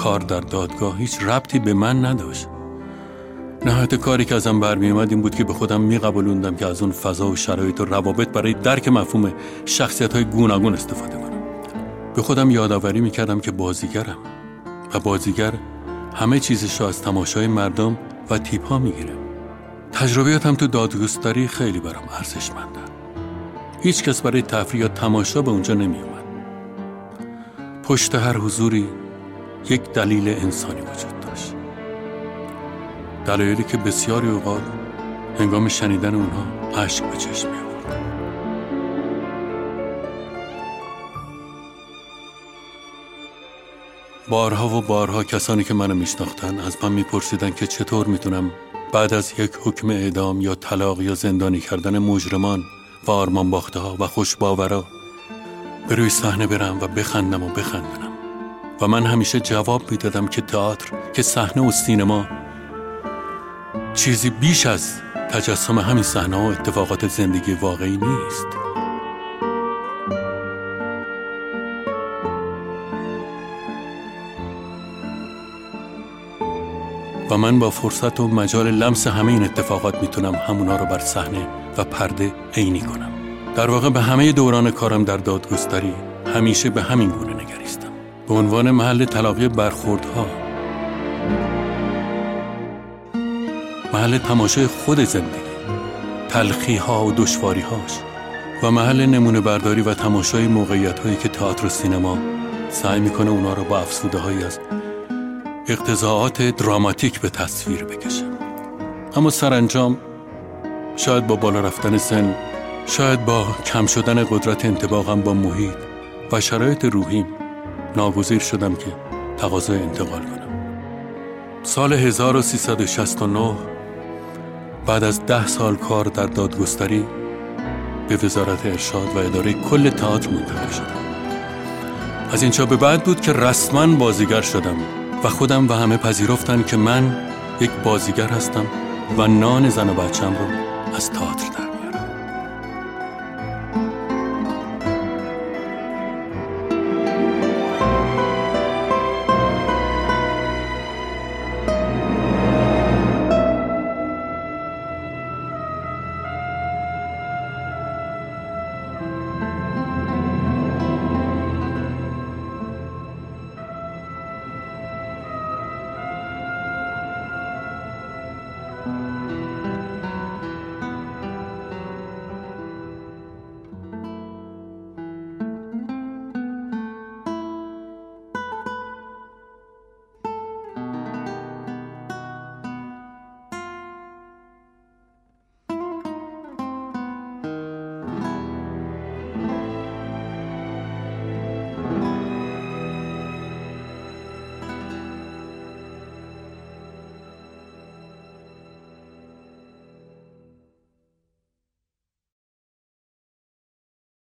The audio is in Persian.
کار در دادگاه هیچ ربطی به من نداشت. نهایت کاری که ازم برمی اومد این بود که به خودم میقبولوندم که از اون فضا و شرایط و روابط برای درک مفهوم شخصیت‌های گوناگون استفاده کنم. به خودم یادآوری میکردم که بازیگرم و بازیگر همه چیزش رو از تماشای مردم و تیپ‌ها میگیره. تجربیاتم تو دادگستری خیلی برام ارزشمنده. هیچ کس برای تفریح یا تماشا به اونجا نمی اومد. پشت هر حضوری یک دلیل انسانی وجود داشت. دلایلی که بسیاری اوقات هنگام شنیدن اونها اشک به چشم می آورد. بارها و بارها کسانی که منو میشناختن از من میپرسیدن که چطور میتونم بعد از یک حکم اعدام یا طلاق یا زندانی کردن مجرمان و آرمان باخته ها و خوشباورا به روی صحنه برم و بخندم و بخندنم. و من همیشه جواب میدادم که تئاتر، که صحنه و سینما چیزی بیش از تجسم همین صحنه و اتفاقات زندگی واقعی نیست. و من با فرصت و مجال لمس همه این اتفاقات میتونم همونا رو بر صحنه و پرده عینی کنم. در واقع به همه دوران کارم در دادگستری همیشه به همین گونه نگریستم، به عنوان محل تلاقی برخوردها، محل تماشای خود زندگی، تلخی‌ها و دشواری‌هاش، و محل نمونه برداری و تماشای موقعیت‌هایی که تئاتر و سینما سعی میکنه اونا رو با افسوده‌هایی از اقتضاعات دراماتیک به تصویر بکشه. اما سرانجام شاید با بالا رفتن سن، شاید با کم شدن قدرت انطباقم با محیط و شرایط روحیم ناگزیر شدم که تقاضای انتقال کنم. سال 1369 بعد از 10 سال کار در دادگستری به وزارت ارشاد و اداره کل تئاتر منتقل شدم. از اینجا به بعد بود که رسما بازیگر شدم و خودم و همه پذیرفتن که من یک بازیگر هستم و نان زن و بچم رو از تئاتر دارم.